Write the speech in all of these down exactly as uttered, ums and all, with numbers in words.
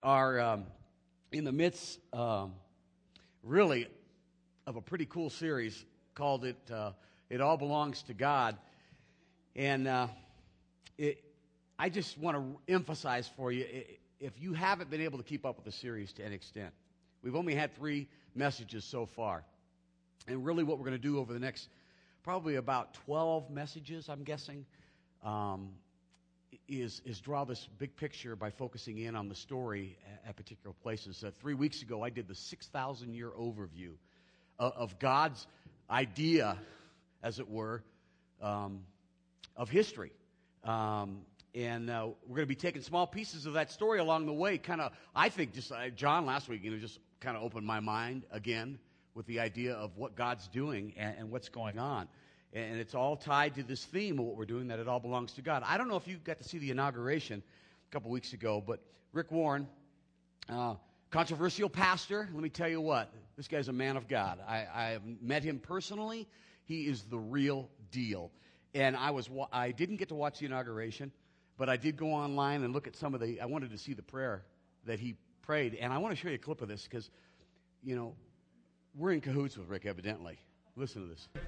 are um, in the midst, um, really, of a pretty cool series called "It uh, It All Belongs to God," and uh, it, I just want to emphasize for you, if you haven't been able to keep up with the series to any extent, we've only had three messages so far, and really, what we're going to do over the next probably about twelve messages, I'm guessing. Um, Is, is draw this big picture by focusing in on the story at, at particular places. Uh, three weeks ago, I did the six thousand year overview of, of God's idea, as it were, um, of history. Um, and uh, we're going to be taking small pieces of that story along the way. Kind of, I think, just uh, John last week, you know, just kind of opened my mind again with the idea of what God's doing and, and what's going on. And it's all tied to this theme of what we're doing, that it all belongs to God. I don't know if you got to see the inauguration a couple weeks ago, but Rick Warren, uh, controversial pastor, let me tell you what, this guy's a man of God. I, I have met him personally. He is the real deal. And I was I didn't get to watch the inauguration, but I did go online and look at some of the, I wanted to see the prayer that he prayed. And I want to show you a clip of this because, you know, we're in cahoots with Rick, evidently. Listen to this.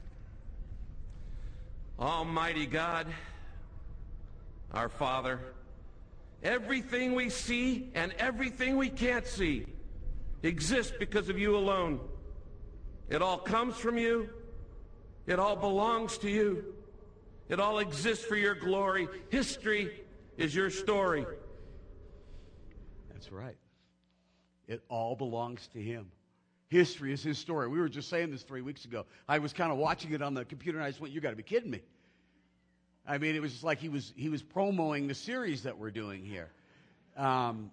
Almighty God, our Father, everything we see and everything we can't see exists because of you alone. It all comes from you. It all belongs to you. It all exists for your glory. History is your story. That's right. It all belongs to him. History is his story. We were just saying this three weeks ago. I was kind of watching it on the computer, and I just went, you got to be kidding me. I mean, it was just like he was he was promoting the series that we're doing here. Um,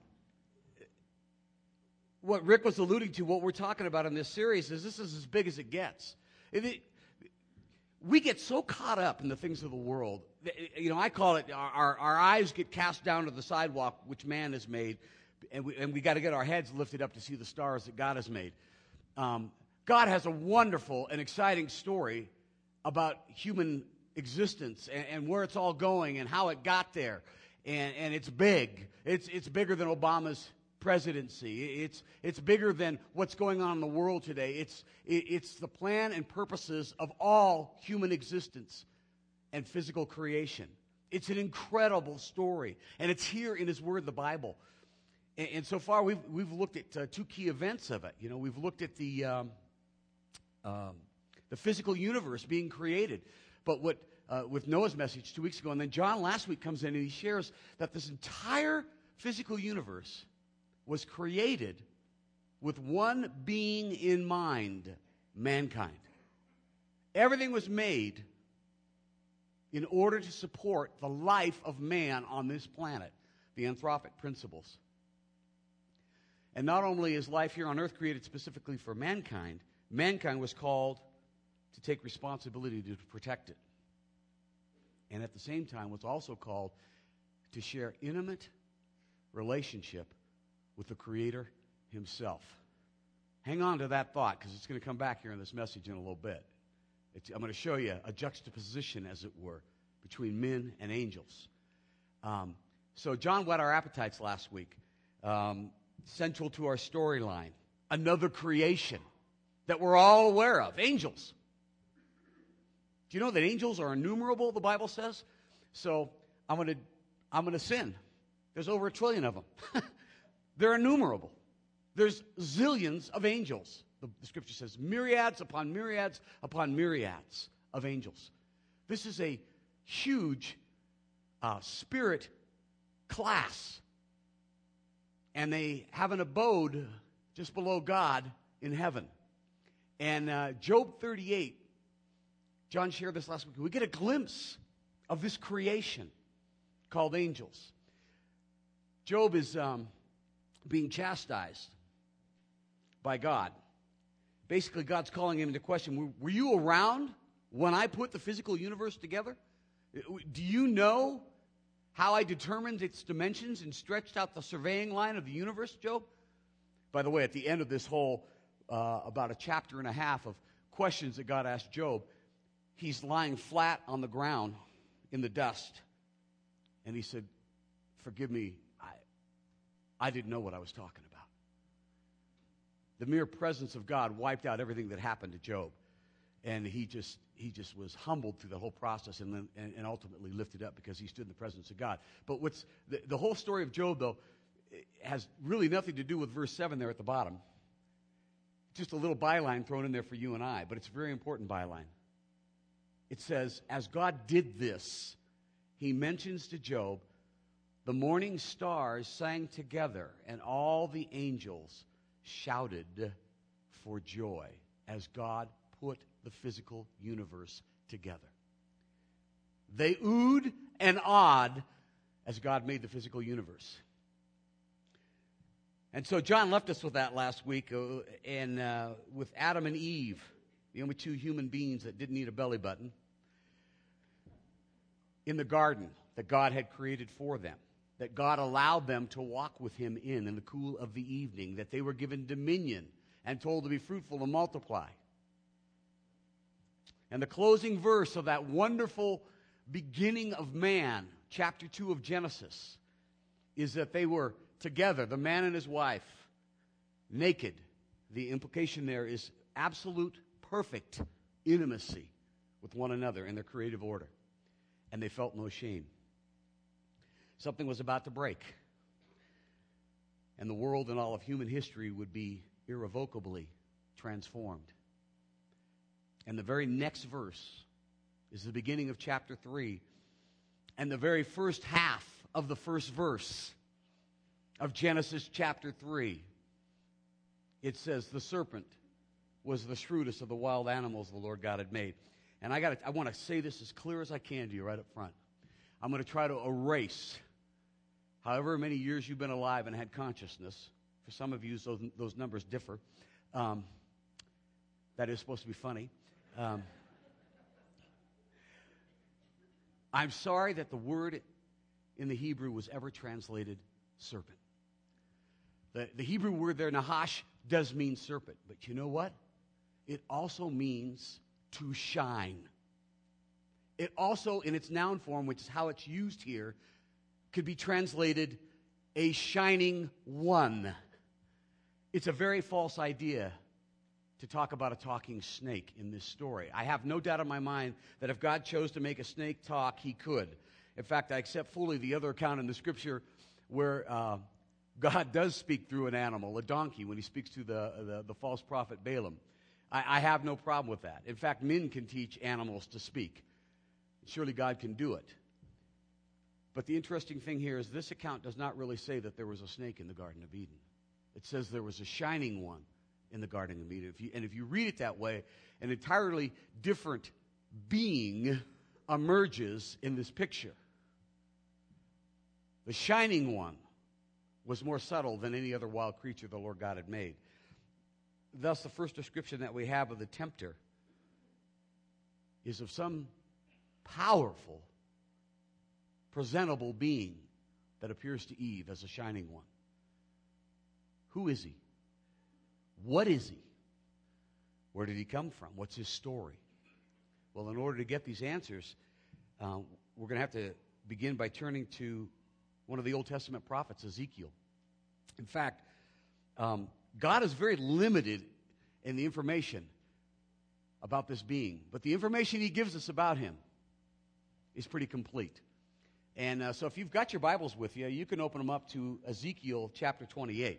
what Rick was alluding to, what we're talking about in this series, is this is as big as it gets. It, it, we get so caught up in the things of the world. You know, I call it our, our eyes get cast down to the sidewalk, which man has made, and we, and we got to get our heads lifted up to see the stars that God has made. Um, God has a wonderful and exciting story about human existence and, and where it's all going and how it got there. And, and it's big. It's, it's bigger than Obama's presidency. It's, it's bigger than what's going on in the world today. It's, it, it's the plan and purposes of all human existence and physical creation. It's an incredible story. And it's here in His Word, the Bible. And, and so far, we've, we've looked at uh, two key events of it. You know, we've looked at the, um, um, the physical universe being created. But what, uh, with Noah's message two weeks ago, and then John last week comes in and he shares that this entire physical universe was created with one being in mind, mankind. Everything was made in order to support the life of man on this planet, the anthropic principles. And not only is life here on earth created specifically for mankind, mankind was called to take responsibility to protect it. And at the same time was also called to share intimate relationship with the Creator Himself. Hang on to that thought, because it's going to come back here in this message in a little bit. It's, I'm going to show you a juxtaposition, as it were, between men and angels. Um, so John whet our appetites last week. Um, central to our storyline, another creation that we're all aware of, angels. Do you know that angels are innumerable, the Bible says? So I'm going to I'm going to sin. There's over a trillion of them. They're innumerable. There's zillions of angels. The, the Scripture says myriads upon myriads upon myriads of angels. This is a huge uh, spirit class. And they have an abode just below God in heaven. And uh, Job thirty-eight, John shared this last week, we get a glimpse of this creation called angels. Job is um, being chastised by God. Basically, God's calling him into question. Were, were you around when I put the physical universe together? Do you know how I determined its dimensions and stretched out the surveying line of the universe, Job? By the way, at the end of this whole, uh, about a chapter and a half of questions that God asked Job, he's lying flat on the ground in the dust. And he said, forgive me, I, I didn't know what I was talking about. The mere presence of God wiped out everything that happened to Job. And he just he just was humbled through the whole process and, then, and, and ultimately lifted up because he stood in the presence of God. But what's the, the whole story of Job, though, has really nothing to do with verse seven there at the bottom. Just a little byline thrown in there for you and I, but it's a very important byline. It says, as God did this, he mentions to Job, the morning stars sang together, and all the angels shouted for joy as God put the physical universe together. They oohed and awed as God made the physical universe. And so John left us with that last week, uh, and uh, with Adam and Eve, the only two human beings that didn't need a belly button, in the garden that God had created for them, that God allowed them to walk with him in in the cool of the evening, that they were given dominion and told to be fruitful and multiply. And the closing verse of that wonderful beginning of man, chapter two of Genesis, is that they were together, the man and his wife, naked. The implication there is absolute, perfect intimacy with one another in their creative order. And they felt no shame. Something was about to break. And the world and all of human history would be irrevocably transformed. And the very next verse is the beginning of chapter three. And the very first half of the first verse of Genesis chapter three. It says, the serpent was the shrewdest of the wild animals the Lord God had made. And I got I want to say this as clear as I can to you right up front. I'm going to try to erase however many years you've been alive and had consciousness. For some of you, those, those numbers differ. Um, that is supposed to be funny. Um, I'm sorry that the word in the Hebrew was ever translated serpent. The, the Hebrew word there, nahash, does mean serpent. But you know what? It also means to shine. It also, in its noun form, which is how it's used here, could be translated a shining one. It's a very false idea to talk about a talking snake in this story. I have no doubt in my mind that if God chose to make a snake talk, he could. In fact, I accept fully the other account in the Scripture where uh, God does speak through an animal, a donkey, when he speaks to the, the, the false prophet Balaam. I, I have no problem with that. In fact, men can teach animals to speak. Surely God can do it. But the interesting thing here is this account does not really say that there was a snake in the Garden of Eden. It says there was a shining one in the Garden of Eden. If you, and if you read it that way, an entirely different being emerges in this picture. The shining one was more subtle than any other wild creature the Lord God had made. Thus, the first description that we have of the tempter is of some powerful, presentable being that appears to Eve as a shining one. Who is he? What is he? Where did he come from? What's his story? Well, in order to get these answers, uh, we're going to have to begin by turning to one of the Old Testament prophets, Ezekiel. In fact, um, God is very limited in the information about this being, but the information he gives us about him is pretty complete. And uh, so if you've got your Bibles with you, you can open them up to Ezekiel chapter twenty-eight.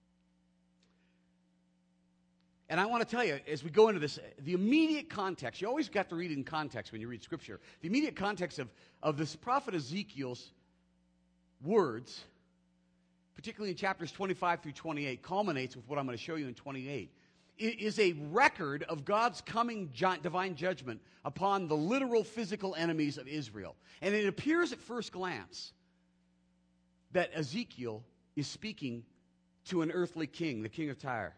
And I want to tell you, as we go into this, the immediate context, you always got to read it in context when you read Scripture. The immediate context of, of this prophet Ezekiel's words, particularly in chapters twenty-five through twenty-eight, culminates with what I'm going to show you in twenty-eight. It is a record of God's coming divine judgment upon the literal physical enemies of Israel. And it appears at first glance that Ezekiel is speaking to an earthly king, the king of Tyre.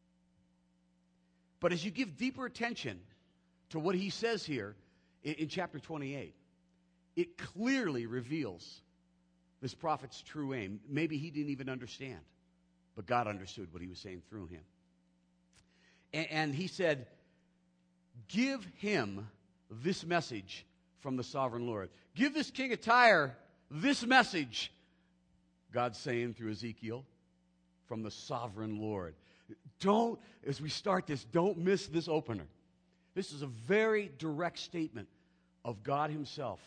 But as you give deeper attention to what he says here in, in chapter twenty-eight, it clearly reveals this prophet's true aim. Maybe he didn't even understand, but God understood what he was saying through him. And, and he said, give him this message from the sovereign Lord. Give this king of Tyre this message God's saying through Ezekiel, from the sovereign Lord. Don't, as we start this, don't miss this opener. This is a very direct statement of God himself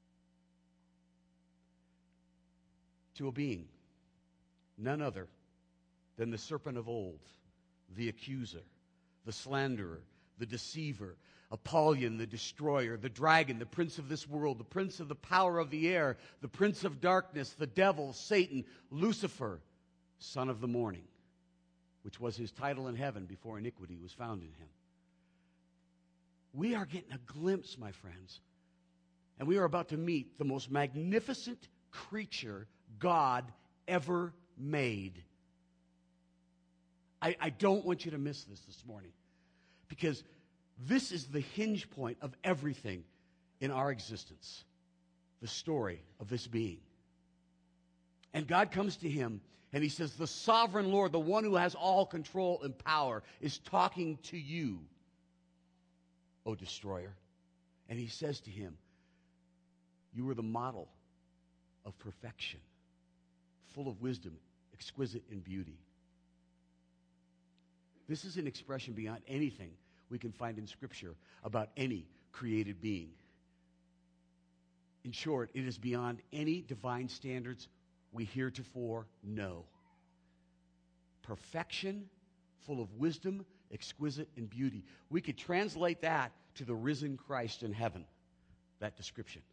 to a being, none other than the serpent of old, the accuser, the slanderer, the deceiver, Apollyon, the destroyer, the dragon, the prince of this world, the prince of the power of the air, the prince of darkness, the devil, Satan, Lucifer, son of the morning, which was his title in heaven before iniquity was found in him. We are getting a glimpse, my friends, and we are about to meet the most magnificent creature God ever made. I, I don't want you to miss this this morning, because this is the hinge point of everything in our existence, the story of this being. And God comes to him and he says, the sovereign Lord, the one who has all control and power, is talking to you, O destroyer. And he says to him, you are the model of perfection, full of wisdom, exquisite in beauty. This is an expression beyond anything we can find in Scripture about any created being. In short, it is beyond any divine standards we heretofore know. Perfection, full of wisdom, exquisite in beauty. We could translate that to the risen Christ in heaven, that description.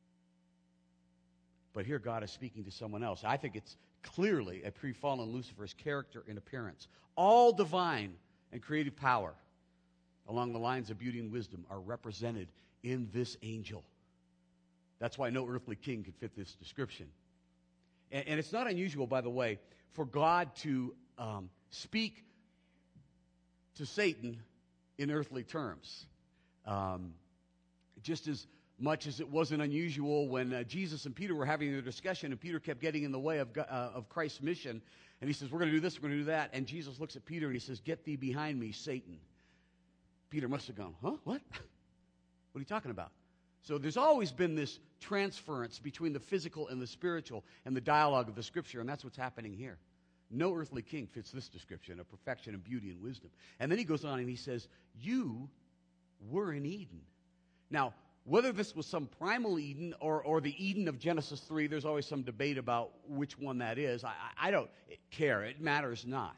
But here God is speaking to someone else. I think it's clearly a pre-fallen Lucifer's character and appearance. All divine and creative power along the lines of beauty and wisdom are represented in this angel. That's why no earthly king could fit this description. And, and it's not unusual, by the way, for God to um, speak to Satan in earthly terms. Um, just as much as it wasn't unusual when uh, Jesus and Peter were having their discussion, and Peter kept getting in the way of, uh, of Christ's mission, and he says, we're going to do this, we're going to do that, and Jesus looks at Peter and he says, get thee behind me, Satan. Peter must have gone, huh, what? What are you talking about? So there's always been this transference between the physical and the spiritual and the dialogue of the Scripture, and that's what's happening here. No earthly king fits this description of perfection and beauty and wisdom. And then he goes on and he says, you were in Eden. Now, whether this was some primal Eden or, or the Eden of Genesis three, there's always some debate about which one that is. I, I don't care. It matters not.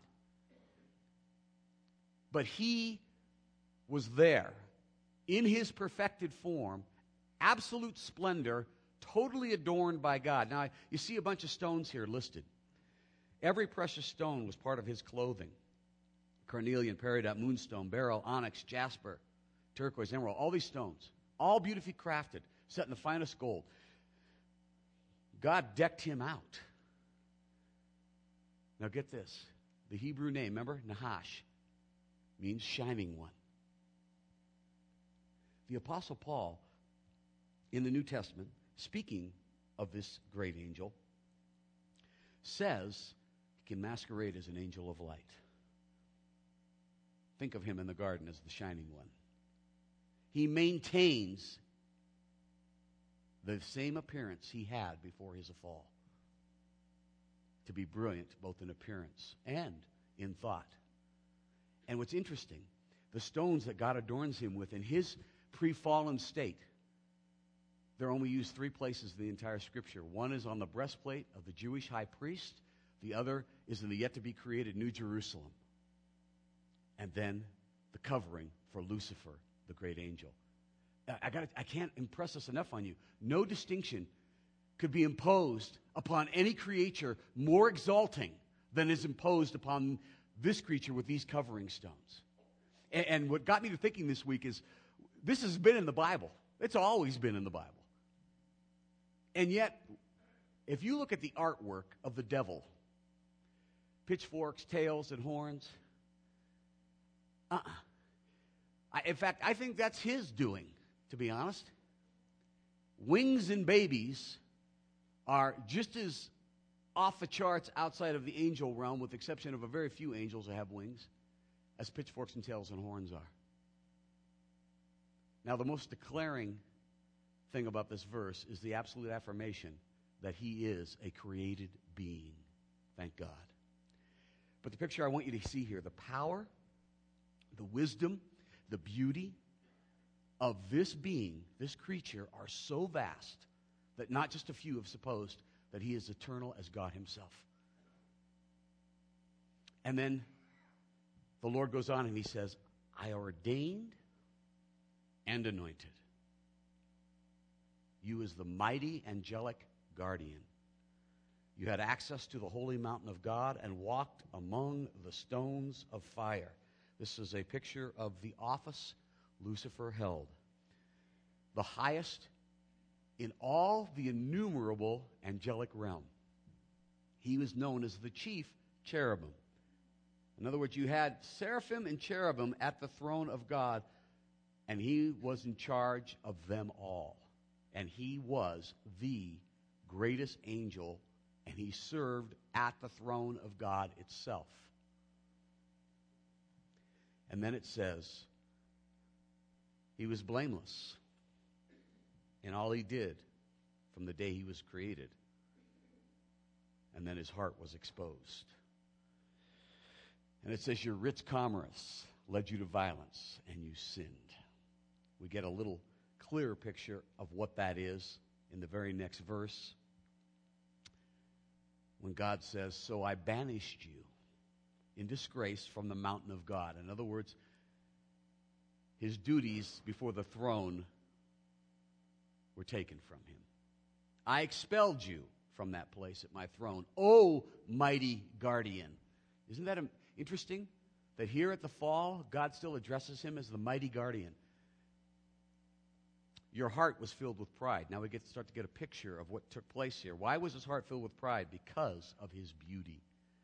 But he was there in his perfected form, absolute splendor, totally adorned by God. Now, you see a bunch of stones here listed. Every precious stone was part of his clothing. Carnelian, peridot, moonstone, beryl, onyx, jasper, turquoise, emerald, all these stones, all beautifully crafted, set in the finest gold. God decked him out. Now get this. The Hebrew name, remember? Nahash, means shining one. The Apostle Paul, in the New Testament, speaking of this great angel, says he can masquerade as an angel of light. Think of him in the garden as the shining one. He maintains the same appearance he had before his fall, to be brilliant both in appearance and in thought. And what's interesting, the stones that God adorns him with in his pre-fallen state, they're only used three places in the entire Scripture. One is on the breastplate of the Jewish high priest. The other is in the yet-to-be-created New Jerusalem. And then the covering for Lucifer, the great angel. I, gotta, I can't impress this enough on you. No distinction could be imposed upon any creature more exalting than is imposed upon this creature with these covering stones. And, and what got me to thinking this week is, this has been in the Bible. It's always been in the Bible. And yet, if you look at the artwork of the devil, pitchforks, tails, and horns, uh-uh. I, in fact, I think that's his doing, to be honest. Wings and babies are just as off the charts outside of the angel realm, with the exception of a very few angels that have wings, as pitchforks and tails and horns are. Now, the most declaring thing about this verse is the absolute affirmation that he is a created being. Thank God. But the picture I want you to see here, the power, the wisdom, the beauty of this being, this creature, are so vast that not just a few have supposed that he is eternal as God himself. And then the Lord goes on and he says, I ordained and anointed you as the mighty angelic guardian. You had access to the holy mountain of God and walked among the stones of fire. This is a picture of the office Lucifer held. The highest in all the innumerable angelic realm. He was known as the chief cherubim. In other words, you had seraphim and cherubim at the throne of God, and he was in charge of them all. And he was the greatest angel, and he served at the throne of God itself. And then it says, he was blameless in all he did from the day he was created. And then his heart was exposed. And it says, your rich commerce led you to violence, and you sinned. We get a little clearer picture of what that is in the very next verse. When God says, so I banished you in disgrace from the mountain of God. In other words, his duties before the throne were taken from him. I expelled you from that place at my throne, O mighty guardian. Isn't that interesting? That here at the fall, God still addresses him as the mighty guardian. Your heart was filled with pride. Now we get to start to get a picture of what took place here. Why was his heart filled with pride? Because of his beauty.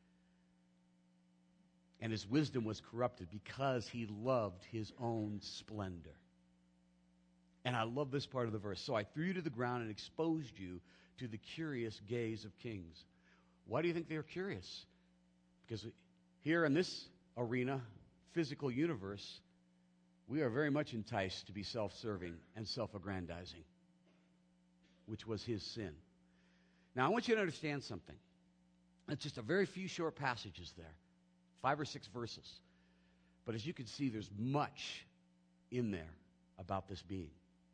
And his wisdom was corrupted because he loved his own splendor. And I love this part of the verse. So I threw you to the ground and exposed you to the curious gaze of kings. Why do you think they were curious? Because here in this arena, physical universe, we are very much enticed to be self-serving and self-aggrandizing, which was his sin. Now, I want you to understand something. It's just a very few short passages there, five or six verses. But as you can see, there's much in there about this being.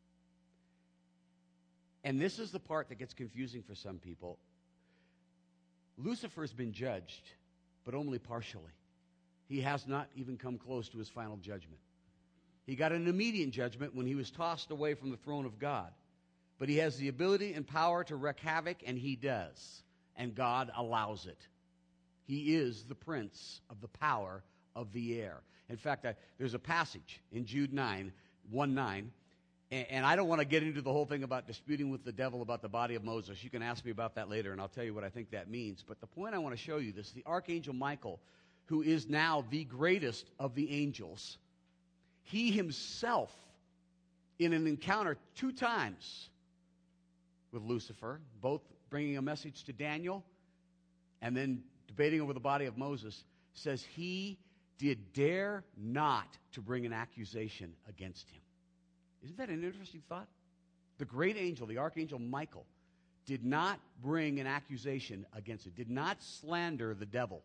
And this is the part that gets confusing for some people. Lucifer's been judged, but only partially. He has not even come close to his final judgment. He got an immediate judgment when he was tossed away from the throne of God. But he has the ability and power to wreak havoc, and he does. And God allows it. He is the prince of the power of the air. In fact, I, there's a passage in Jude nine, one nine, and, and I don't want to get into the whole thing about disputing with the devil about the body of Moses. You can ask me about that later, and I'll tell you what I think that means. But the point I want to show you this, the archangel Michael, who is now the greatest of the angels, he himself, in an encounter two times with Lucifer, both bringing a message to Daniel and then debating over the body of Moses, says he did dare not to bring an accusation against him. Isn't that an interesting thought? The great angel, the archangel Michael, did not bring an accusation against him, did not slander the devil.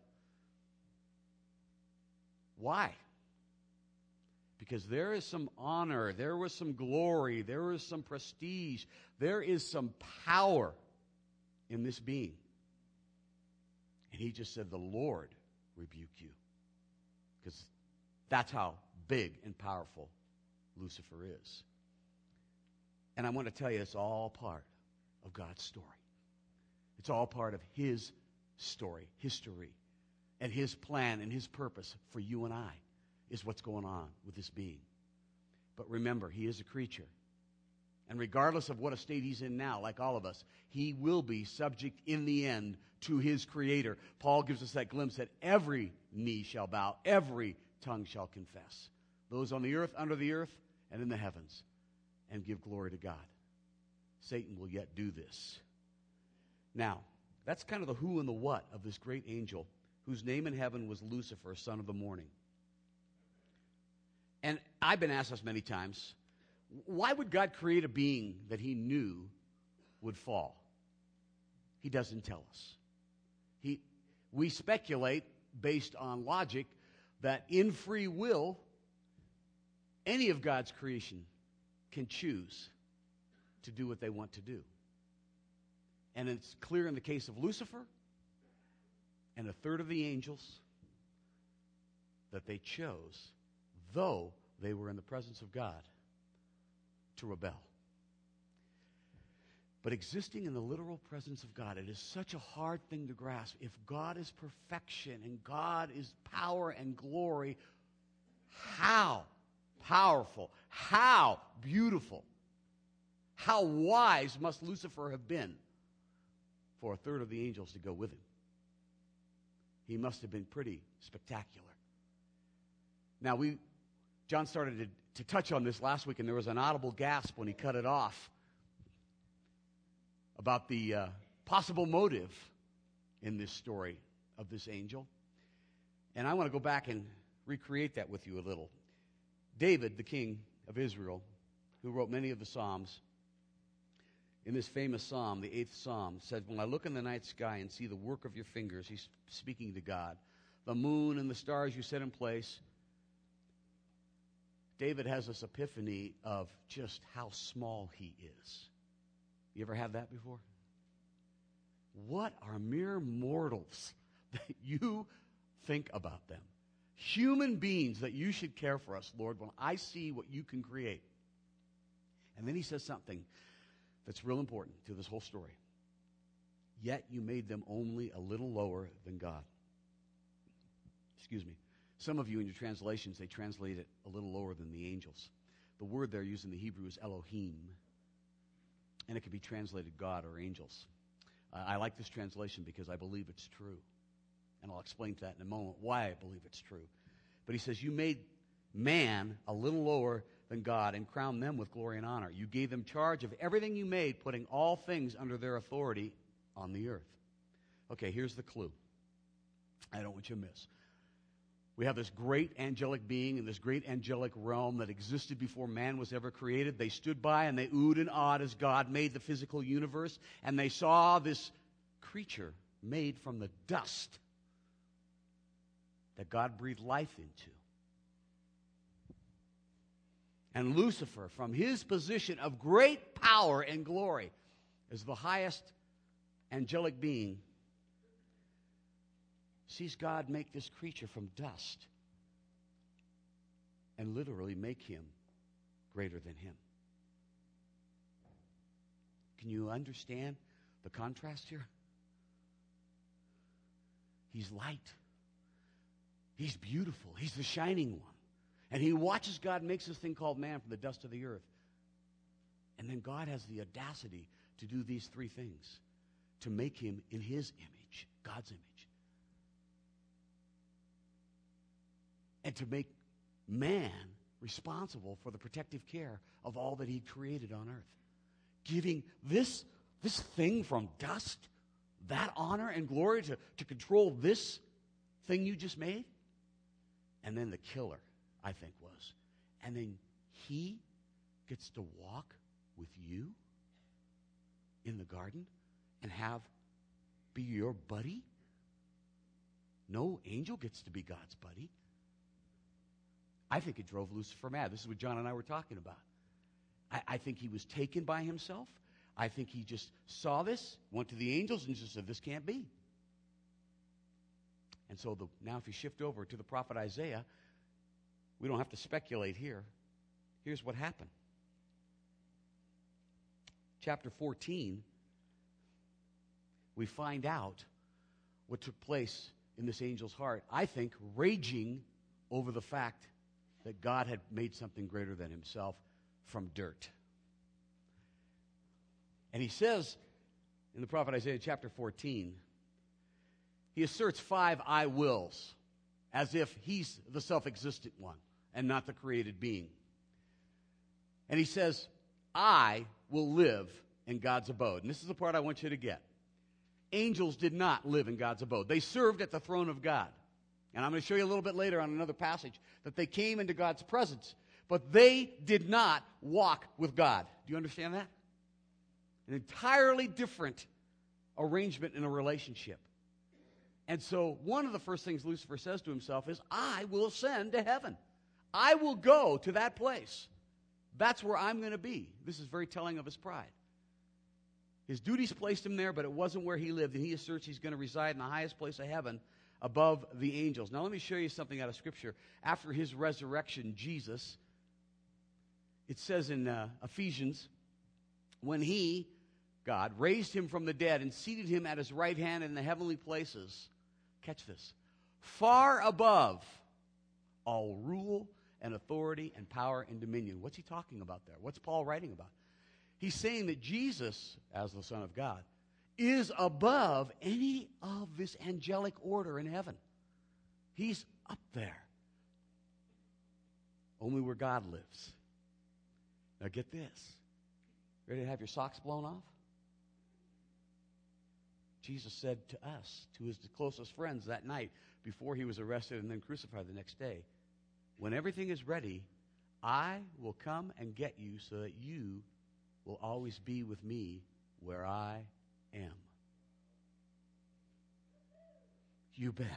Why? Because there is some honor, there was some glory, there was some prestige, there is some power in this being. And he just said, the Lord rebuke you. Because that's how big and powerful Lucifer is. And I want to tell you, it's all part of God's story. It's all part of his story, history, and his plan and his purpose for you and I is what's going on with this being. But remember, he is a creature. And regardless of what a state he's in now, like all of us, he will be subject in the end to his Creator. Paul gives us that glimpse that every knee shall bow, every tongue shall confess. Those on the earth, under the earth, and in the heavens, and give glory to God. Satan will yet do this. Now, that's kind of the who and the what of this great angel, whose name in heaven was Lucifer, son of the morning. And I've been asked this many times, why would God create a being that he knew would fall? He doesn't tell us. He, we speculate based on logic that in free will, any of God's creation can choose to do what they want to do. And it's clear in the case of Lucifer and a third of the angels that they chose, though they were in the presence of God, to rebel. But existing in the literal presence of God, it is such a hard thing to grasp. If God is perfection and God is power and glory, how powerful, how beautiful, how wise must Lucifer have been for a third of the angels to go with him? He must have been pretty spectacular. Now, we, John started to, to touch on this last week, and there was an audible gasp when he cut it off about the uh, possible motive in this story of this angel. And I want to go back and recreate that with you a little. David, the king of Israel, who wrote many of the Psalms, in this famous psalm, the eighth psalm, said, "When I look in the night sky and see the work of your fingers," he's speaking to God, "the moon and the stars you set in place," David has this epiphany of just how small he is. You ever had that before? What are mere mortals that you think about them? Human beings that you should care for us, Lord, when I see what you can create. And then he says something that's real important to this whole story. Yet you made them only a little lower than God. Excuse me. Some of you in your translations, they translate it a little lower than the angels. The word there used in the Hebrew is Elohim, and it can be translated God or angels. Uh, I like this translation because I believe it's true. And I'll explain to that in a moment why I believe it's true. But he says, you made man a little lower than God and crowned them with glory and honor. You gave them charge of everything you made, putting all things under their authority on the earth. Okay, here's the clue. I don't want you to miss. We have this great angelic being in this great angelic realm that existed before man was ever created. They stood by and they oohed and awed as God made the physical universe, and they saw this creature made from the dust that God breathed life into. And Lucifer, from his position of great power and glory as the highest angelic being, sees God make this creature from dust and literally make him greater than him. Can you understand the contrast here? He's light. He's beautiful. He's the shining one. And he watches God makes this thing called man from the dust of the earth. And then God has the audacity to do these three things, to make him in his image, God's image. And to make man responsible for the protective care of all that he created on earth. Giving this, this thing from dust that honor and glory to, to control this thing you just made. And then the killer, I think, was. And then he gets to walk with you in the garden and have be your buddy. No angel gets to be God's buddy. I think it drove Lucifer mad. This is what John and I were talking about. I, I think he was taken by himself. I think he just saw this, went to the angels, and just said, this can't be. And so the, now if you shift over to the prophet Isaiah, we don't have to speculate here. Here's what happened. Chapter fourteen, we find out what took place in this angel's heart. I think raging over the fact that God had made something greater than himself from dirt. And he says in the prophet Isaiah chapter fourteen, he asserts five I wills as if he's the self-existent one and not the created being. And he says, I will live in God's abode. And this is the part I want you to get. Angels did not live in God's abode. They served at the throne of God. And I'm going to show you a little bit later on another passage that they came into God's presence, but they did not walk with God. Do you understand that? An entirely different arrangement in a relationship. And so one of the first things Lucifer says to himself is, I will ascend to heaven. I will go to that place. That's where I'm going to be. This is very telling of his pride. His duties placed him there, but it wasn't where he lived, and he asserts he's going to reside in the highest place of heaven above the angels. Now let me show you something out of Scripture. After his resurrection, Jesus, it says in uh, Ephesians, when he, God, raised him from the dead and seated him at his right hand in the heavenly places, catch this, far above all rule and authority and power and dominion. What's he talking about there? What's Paul writing about? He's saying that Jesus, as the Son of God, is above any of this angelic order in heaven. He's up there. Only where God lives. Now get this. Ready to have your socks blown off? Jesus said to us, to his closest friends that night before he was arrested and then crucified the next day, when everything is ready, I will come and get you so that you will always be with me where I am. You bet.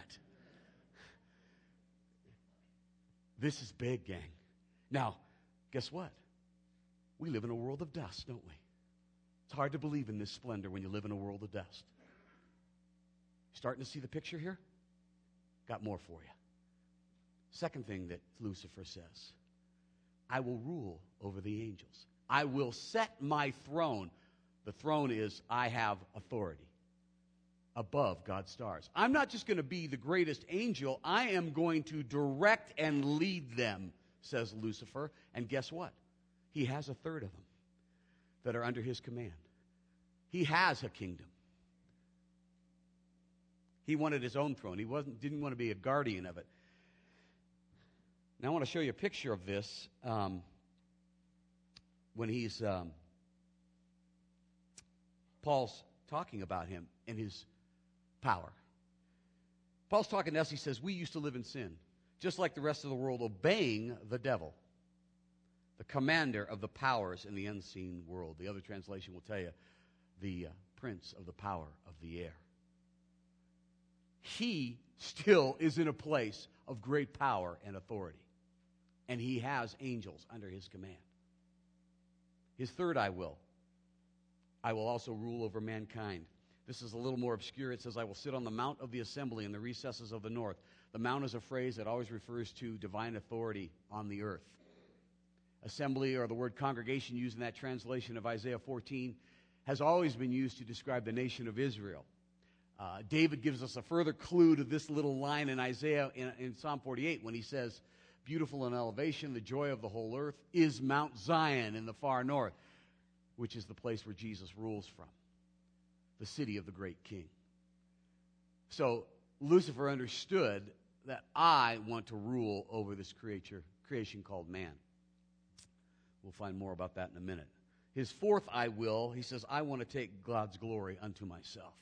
This is big, gang. Now, guess what? We live in a world of dust, don't we? It's hard to believe in this splendor when you live in a world of dust. Starting to see the picture here? Got more for you. Second thing that Lucifer says, I will rule over the angels. I will set my throne. The throne is, I have authority above God's stars. I'm not just going to be the greatest angel. I am going to direct and lead them, says Lucifer. And guess what? He has a third of them that are under his command. He has a kingdom. He wanted his own throne. He wasn't, didn't want to be a guardian of it. Now I want to show you a picture of this um, when he's, um, Paul's talking about him and his power. Paul's talking to us. He says, we used to live in sin, just like the rest of the world, obeying the devil, the commander of the powers in the unseen world. The other translation will tell you, the uh, prince of the power of the air. He still is in a place of great power and authority. And he has angels under his command. His third I will. I will also rule over mankind. This is a little more obscure. It says, I will sit on the mount of the assembly in the recesses of the north. The mount is a phrase that always refers to divine authority on the earth. Assembly, or the word congregation used in that translation of Isaiah fourteen, has always been used to describe the nation of Israel. Uh, David gives us a further clue to this little line in Isaiah in, in Psalm forty-eight when he says, beautiful in elevation, the joy of the whole earth is Mount Zion in the far north, which is the place where Jesus rules from, the city of the great king. So Lucifer understood that I want to rule over this creature, creation called man. We'll find more about that in a minute. His fourth I will, he says, I want to take God's glory unto myself.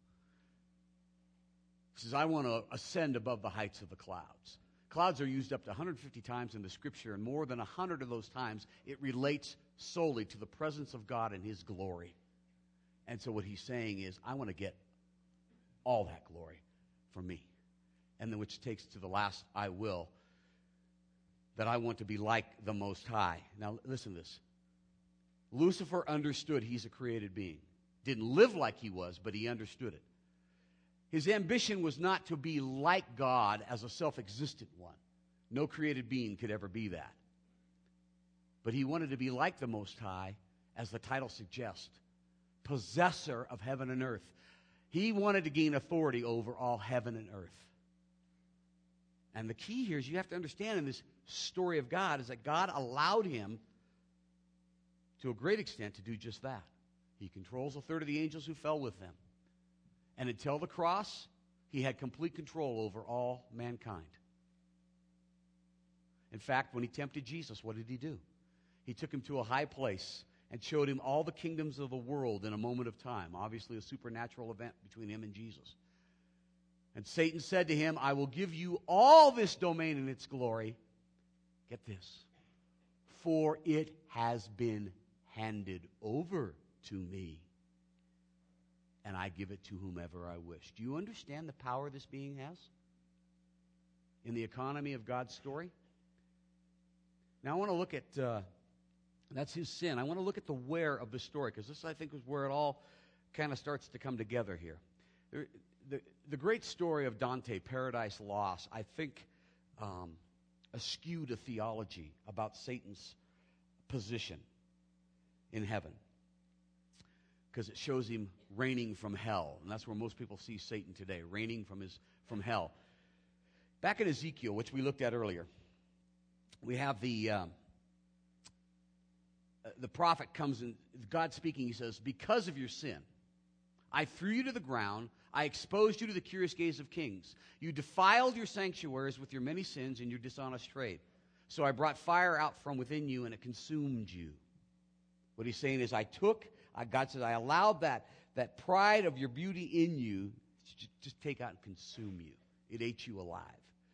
He says, I want to ascend above the heights of the clouds. Clouds are used up to one hundred fifty times in the Scripture, and more than one hundred of those times, it relates solely to the presence of God and his glory. And so what he's saying is, I want to get all that glory for me. And then which takes to the last I will, that I want to be like the Most High. Now listen to this. Lucifer understood he's a created being. Didn't live like he was, but he understood it. His ambition was not to be like God as a self-existent one. No created being could ever be that. But he wanted to be like the Most High, as the title suggests, possessor of heaven and earth. He wanted to gain authority over all heaven and earth. And the key here is you have to understand in this story of God is that God allowed him to a great extent to do just that. He controls a third of the angels who fell with them. And until the cross, he had complete control over all mankind. In fact, when he tempted Jesus, what did he do? He took him to a high place and showed him all the kingdoms of the world in a moment of time. Obviously, a supernatural event between him and Jesus. And Satan said to him, I will give you all this domain and its glory. Get this. For it has been handed over to me. and I give it to whomever I wish. Do you understand the power this being has in the economy of God's story? Now, I want to look at, uh, that's his sin. I want to look at the where of the story, because this, I think, is where it all kind of starts to come together here. The, the, the great story of Dante, Paradise Lost, I think um, eschewed a theology about Satan's position in heaven, because it shows him reigning from hell, and that's where most people see Satan today, reigning from his from hell. Back in Ezekiel, which we looked at earlier, we have the um, uh, the prophet comes and God speaking. He says, "Because of your sin, I threw you to the ground. I exposed you to the curious gaze of kings. You defiled your sanctuaries with your many sins and your dishonest trade. So I brought fire out from within you, and it consumed you." What he's saying is, I took, I, God says, I allowed that, that pride of your beauty in you to just take out and consume you. It ate you alive.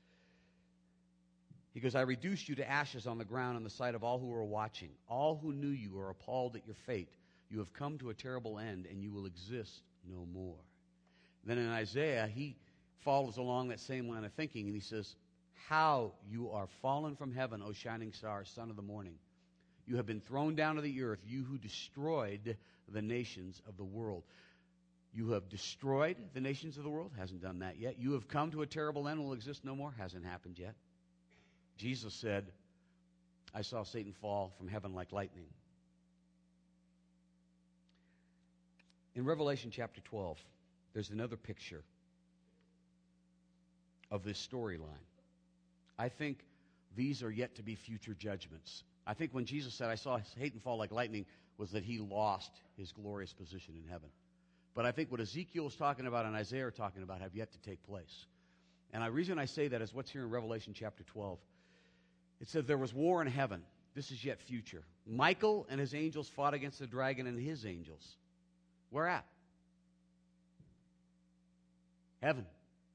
He goes, "I reduced you to ashes on the ground in the sight of all who were watching. All who knew you are appalled at your fate. You have come to a terrible end, and you will exist no more." Then in Isaiah, he follows along that same line of thinking, and he says, "How you are fallen from heaven, O shining star, son of the morning. You have been thrown down to the earth, you who destroyed the nations of the world." You have destroyed the nations of the world. Hasn't done that yet. You have come to a terrible end, will exist no more. Hasn't happened yet. Jesus said, "I saw Satan fall from heaven like lightning." In Revelation chapter twelve, there's another picture of this storyline. I think these are yet to be future judgments. I think when Jesus said, "I saw Satan fall like lightning," was that he lost his glorious position in heaven. But I think what Ezekiel is talking about and Isaiah are talking about have yet to take place. And the reason I say that is what's here in Revelation chapter twelve. It says there was war in heaven. This is yet future. Michael and his angels fought against the dragon and his angels. Where at? Heaven.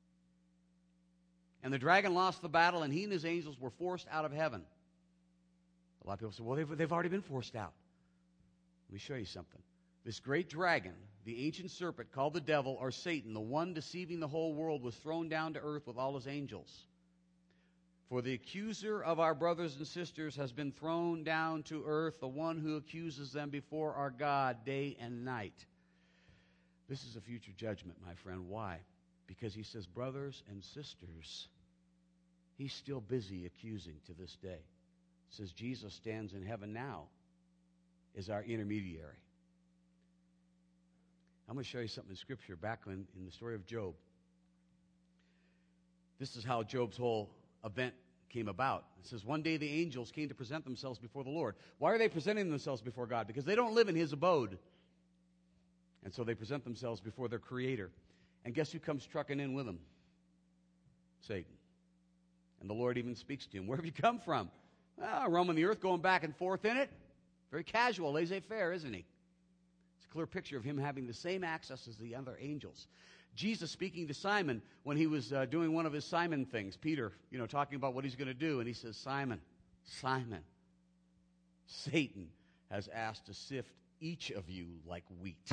And the dragon lost the battle, and he and his angels were forced out of heaven. A lot of people say, well, they've, they've already been forced out. Let me show you something. This great dragon, the ancient serpent called the devil or Satan, the one deceiving the whole world, was thrown down to earth with all his angels. For the accuser of our brothers and sisters has been thrown down to earth, the one who accuses them before our God day and night. This is a future judgment, my friend. Why? Because he says, brothers and sisters, he's still busy accusing to this day. It says Jesus stands in heaven now as our intermediary. I'm going to show you something in Scripture back in, in the story of Job. This is how Job's whole event came about. It says, one day the angels came to present themselves before the Lord. Why are they presenting themselves before God? Because they don't live in his abode. And so they present themselves before their Creator. And guess who comes trucking in with them? Satan. And the Lord even speaks to him. Where have you come from? Ah, roaming the earth, going back and forth in it. Very casual, laissez-faire, isn't he? It's a clear picture of him having the same access as the other angels. Jesus speaking to Simon when he was uh, doing one of his Simon things. Peter, you know, talking about what he's going to do. And he says, Simon, Simon, Satan has asked to sift each of you like wheat.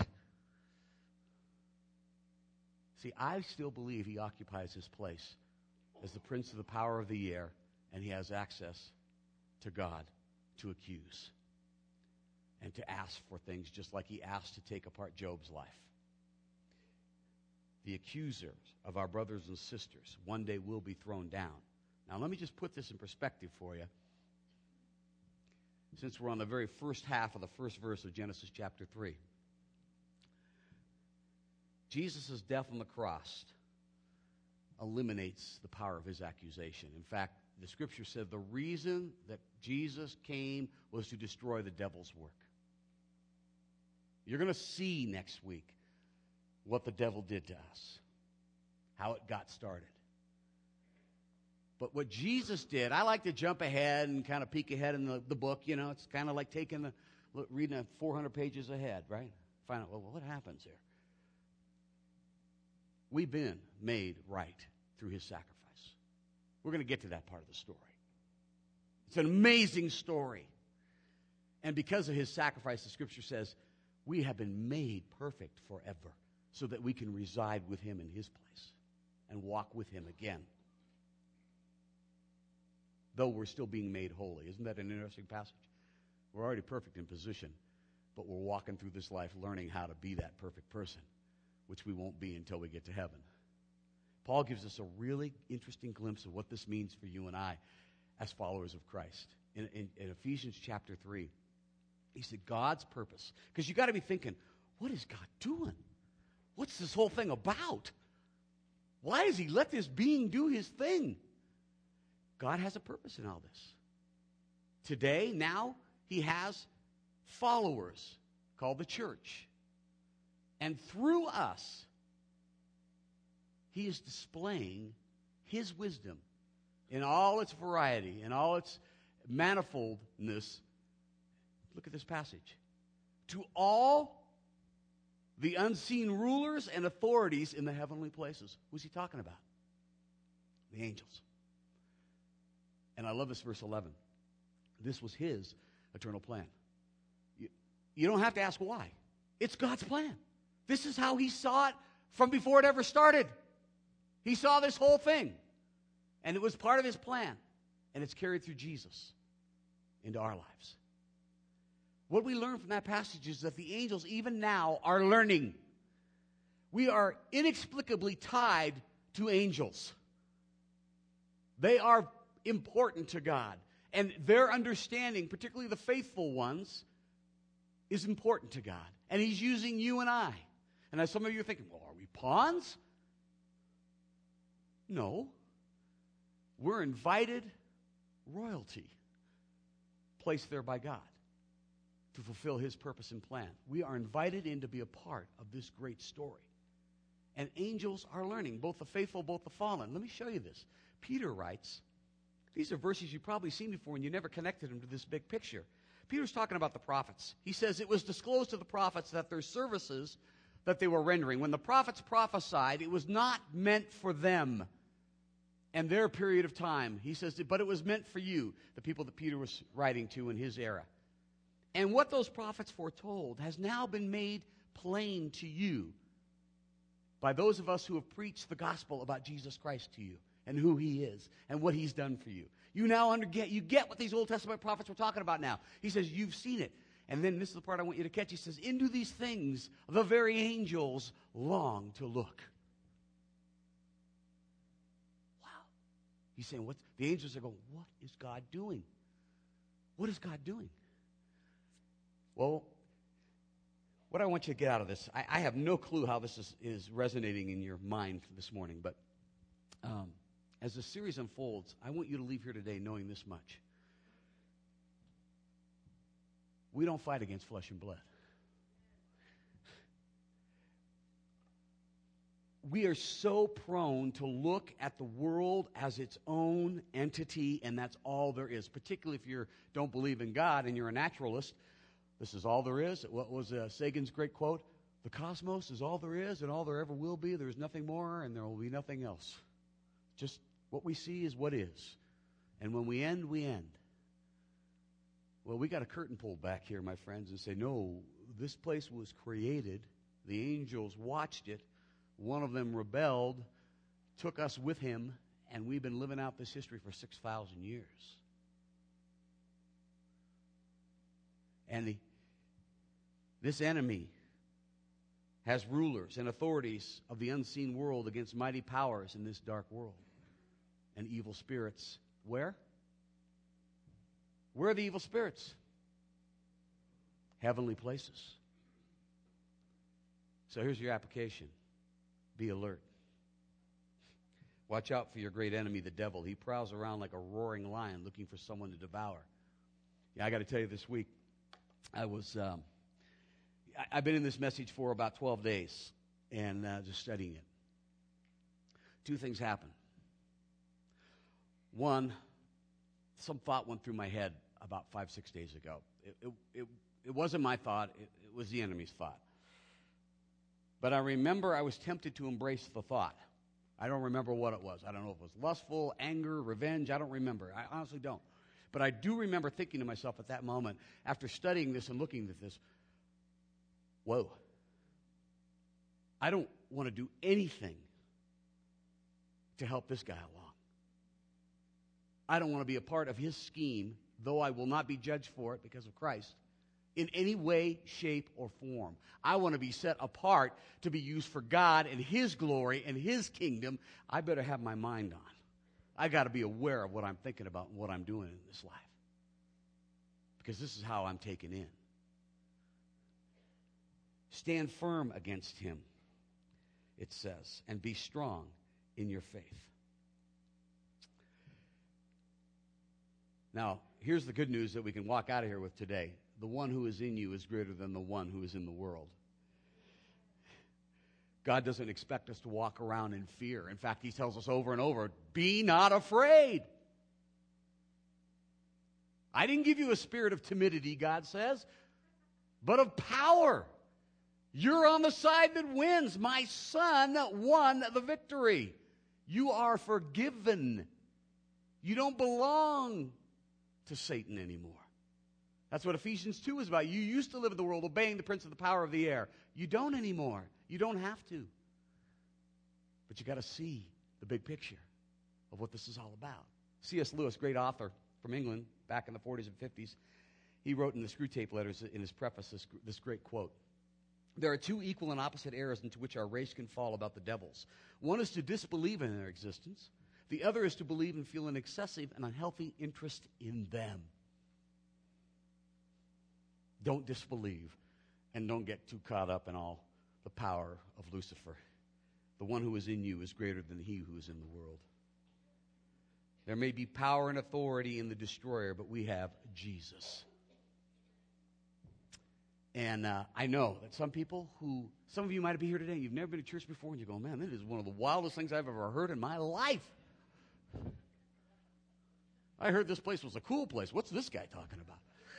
See, I still believe he occupies his place as the prince of the power of the air, and he has access to God to accuse and to ask for things just like he asked to take apart Job's life. The accusers of our brothers and sisters one day will be thrown down. Now, let me just put this in perspective for you, since we're on the very first half of the first verse of Genesis chapter three. Jesus' death on the cross eliminates the power of his accusation. In fact, the Scripture said the reason that Jesus came was to destroy the devil's work. You're going to see next week what the devil did to us, how it got started. But what Jesus did, I like to jump ahead and kind of peek ahead in the, the book. You know, it's kind of like taking the, reading a four hundred pages ahead, right? Find out, well, what happens here? We've been made right through his sacrifice. We're going to get to that part of the story. It's an amazing story. And because of his sacrifice, the Scripture says, we have been made perfect forever. so that we can reside with him in his place and walk with him again. Though we're still being made holy. Isn't that an interesting passage? We're already perfect in position, but we're walking through this life learning how to be that perfect person, which we won't be until we get to heaven. Paul gives us a really interesting glimpse of what this means for you and I as followers of Christ. In, in, in Ephesians chapter three, he said God's purpose. Because you got to be thinking, what is God doing? What's this whole thing about? Why does he let this being do his thing? God has a purpose in all this. Today, now, he has followers called the church. And through us, he is displaying his wisdom in all its variety, in all its manifoldness. Look at this passage. To all the unseen rulers and authorities in the heavenly places. Who's he talking about? The angels. And I love this verse eleven. This was his eternal plan. You, you don't have to ask why. It's God's plan. This is how he saw it from before it ever started. He saw this whole thing. And it was part of his plan. And it's carried through Jesus into our lives. What we learn from that passage is that the angels, even now, are learning. We are inexplicably tied to angels. They are important to God. And their understanding, particularly the faithful ones, is important to God. And he's using you and I. And as some of you are thinking, well, are we pawns? No. We're invited royalty placed there by God to fulfill his purpose and plan. We are invited in to be a part of this great story. And angels are learning, both the faithful, both the fallen. Let me show you this. Peter writes, these are verses you've probably seen before and you never connected them to this big picture. Peter's talking about the prophets. He says, it was disclosed to the prophets that their services that they were rendering, when the prophets prophesied, it was not meant for them and their period of time. He says, but it was meant for you, the people that Peter was writing to in his era. And what those prophets foretold has now been made plain to you by those of us who have preached the gospel about Jesus Christ to you and who he is and what he's done for you. You now under, get, you get what these Old Testament prophets were talking about now. He says, you've seen it. And then this is the part I want you to catch. He says, into these things the very angels long to look. Wow. He's saying, what? The angels are going, what is God doing? What is God doing? Well, what I want you to get out of this, I, I have no clue how this is, is resonating in your mind this morning, but um, as the series unfolds, I want you to leave here today knowing this much. We don't fight against flesh and blood. We are so prone to look at the world as its own entity, and that's all there is, particularly if you don't believe in God and you're a naturalist. This is all there is. What was uh, Sagan's great quote? The cosmos is all there is and all there ever will be. There's nothing more and there will be nothing else. Just what we see is what is. And when we end, we end. Well, we got a curtain pulled back here, my friends, and say, no, this place was created. The angels watched it. One of them rebelled, took us with him, and we've been living out this history for six thousand years. And the, this enemy has rulers and authorities of the unseen world against mighty powers in this dark world. And evil spirits, where? Where are the evil spirits? Heavenly places. So here's your application. Be alert. Watch out for your great enemy, the devil. He prowls around like a roaring lion looking for someone to devour. Yeah, I got to tell you, this week, I was, um, I, I've been in this message for about twelve days and uh, just studying it. Two things happened. One, some thought went through my head about five, six days ago. It, it, it, it wasn't my thought. It, it was the enemy's thought. But I remember I was tempted to embrace the thought. I don't remember what it was. I don't know if it was lustful, anger, revenge. I don't remember. I honestly don't. But I do remember thinking to myself at that moment, after studying this and looking at this, whoa. I don't want to do anything to help this guy along. I don't want to be a part of his scheme, though I will not be judged for it because of Christ, in any way, shape, or form. I want to be set apart to be used for God and His glory and His kingdom. I better have my mind on. I got to be aware of what I'm thinking about and what I'm doing in this life, because this is how I'm taken in. Stand firm against him, it says, and be strong in your faith. Now, here's the good news that we can walk out of here with today. The one who is in you is greater than the one who is in the world. God doesn't expect us to walk around in fear. In fact, He tells us over and over, be not afraid. I didn't give you a spirit of timidity, God says, but of power. You're on the side that wins. My son won the victory. You are forgiven. You don't belong to Satan anymore. That's what Ephesians two is about. You used to live in the world obeying the prince of the power of the air. You don't anymore. You don't have to. But you got to see the big picture of what this is all about. C S Lewis, great author from England back in the forties and fifties, he wrote in the Screwtape Letters in his preface this, this great quote. There are two equal and opposite errors into which our race can fall about the devils. One is to disbelieve in their existence. The other is to believe and feel an excessive and unhealthy interest in them. Don't disbelieve, and don't get too caught up in all the power of Lucifer. The one who is in you is greater than he who is in the world. There may be power and authority in the destroyer, but we have Jesus. And uh, I know that some people who, some of you might be here today, you've never been to church before, and you go, man, this is one of the wildest things I've ever heard in my life. I heard this place was a cool place. What's this guy talking about?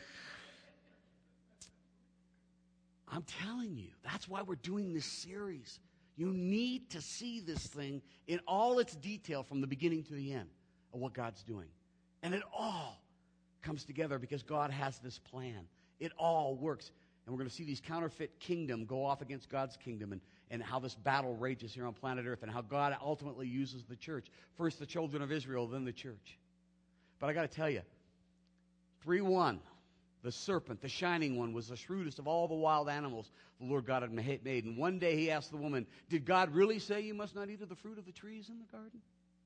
I'm telling you, that's why we're doing this series. You need to see this thing in all its detail from the beginning to the end of what God's doing. And it all comes together because God has this plan. It all works. And we're going to see these counterfeit kingdom go off against God's kingdom, and, and how this battle rages here on planet Earth, and how God ultimately uses the church. First the children of Israel, then the church. But I got to tell you, three one, the serpent, the shining one, was the shrewdest of all the wild animals the Lord God had made. And one day he asked the woman, did God really say you must not eat of the fruit of the trees in the garden?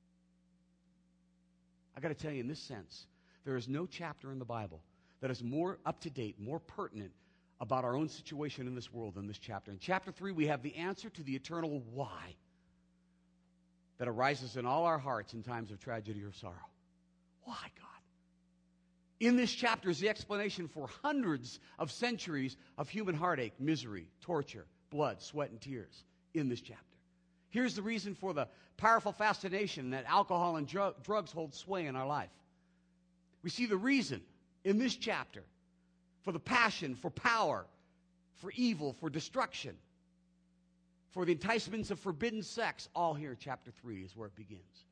I got to tell you, in this sense, there is no chapter in the Bible that is more up-to-date, more pertinent about our own situation in this world than this chapter. In chapter three, we have the answer to the eternal why that arises in all our hearts in times of tragedy or sorrow. Why, God? In this chapter is the explanation for hundreds of centuries of human heartache, misery, torture, blood, sweat, and tears in this chapter. Here's the reason for the powerful fascination that alcohol and dr- drugs hold sway in our life. We see the reason in this chapter for the passion, for power, for evil, for destruction, for the enticements of forbidden sex. All here, chapter three is where it begins.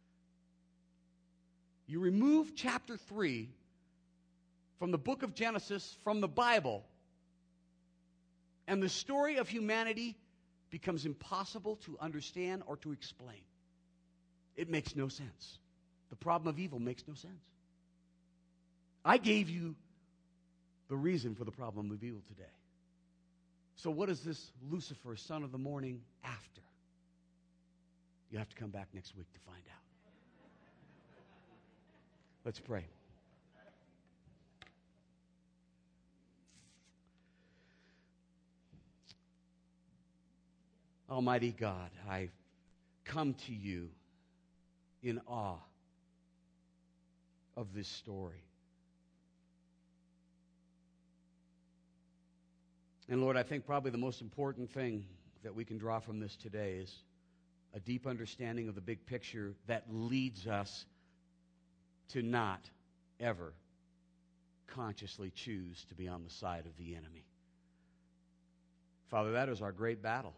You remove chapter three from the book of Genesis, from the Bible, and the story of humanity becomes impossible to understand or to explain. It makes no sense. The problem of evil makes no sense. I gave you the reason for the problem of evil today. So what is this Lucifer, son of the morning, after? You have to come back next week to find out. Let's pray. Almighty God, I come to you in awe of this story. And Lord, I think probably the most important thing that we can draw from this today is a deep understanding of the big picture that leads us to not ever consciously choose to be on the side of the enemy. Father, that is our great battle.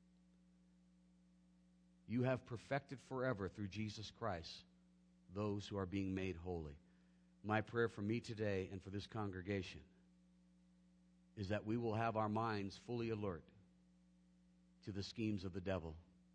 You have perfected forever through Jesus Christ those who are being made holy. My prayer for me today and for this congregation is that we will have our minds fully alert to the schemes of the devil.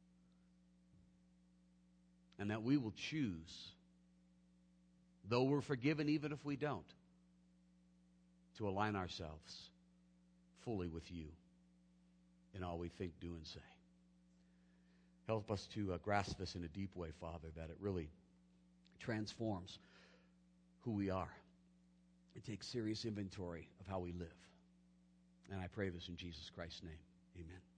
And that we will choose, though we're forgiven even if we don't, to align ourselves fully with you in all we think, do, and say. Help us to uh, grasp this in a deep way, Father, that it really transforms who we are and takes serious inventory of how we live. And I pray this in Jesus Christ's name. Amen.